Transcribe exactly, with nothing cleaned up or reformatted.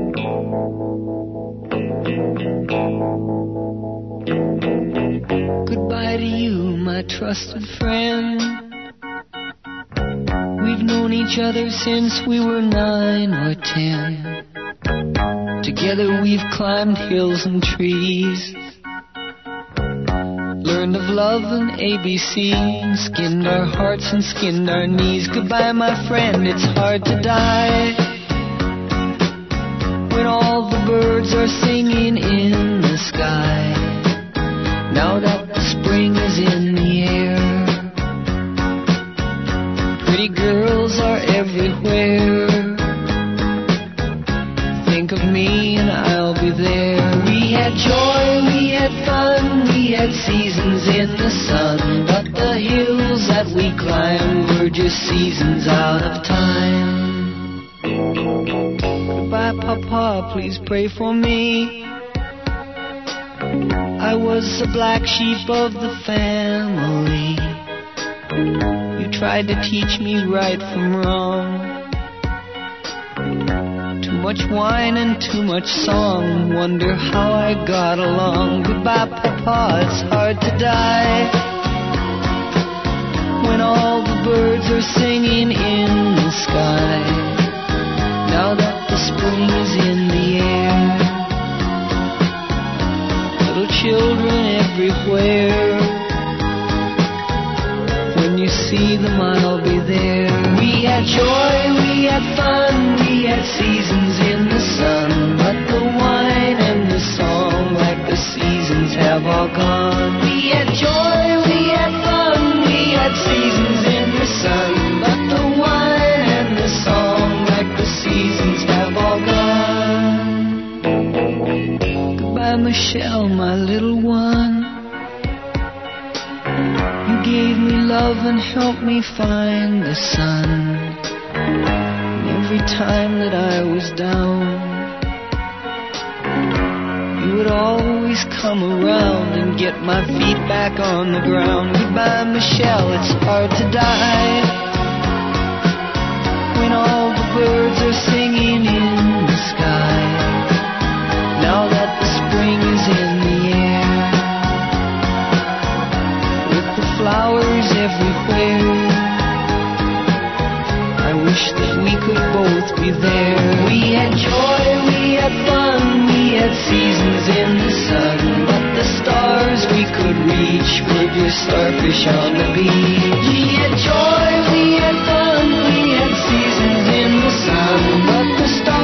Goodbye to you, my trusted friend. We've known each other since we were nine or ten. Together we've climbed hills and trees, learned of love and A B C, skinned our hearts and skinned our knees. Goodbye, my friend, it's hard to die when all the birds are singing in the sky. Now that the spring is in the air, pretty girls are everywhere. Think of me and I'll be there. We had joy, we had fun, we had seasons in the sun, but the hills that we climbed were just seasons out of time. Goodbye, Papa, please pray for me. I was the black sheep of the family. You tried to teach me right from wrong. Too much wine and too much song, wonder how I got along. Goodbye, Papa, it's hard to die when all the birds are singing in the sky. Now that the spring is in the air, little children everywhere. When you see them, I'll be there. We had joy, we had fun, we had seasons in the sun, but the wine and the song, like the seasons, have all gone. We had joy, we had fun, we had seasons in the sun, but the wine and the song, like the seasons, have all gone. Goodbye, Michelle, my little one. You gave me love and helped me find the sun. And every time that I was down, you would always come around and get my feet back on the ground. Goodbye, Michelle, it's hard to die when all the birds are singing in the sky. Now that the spring is in the air, with the flowers everywhere, I wish that we could both be there. We had joy, we had fun, we had seasons in the sun, but the stars we could reach were just starfish on the beach. We had joy, we had fun, we had seasons in the sun, but the stars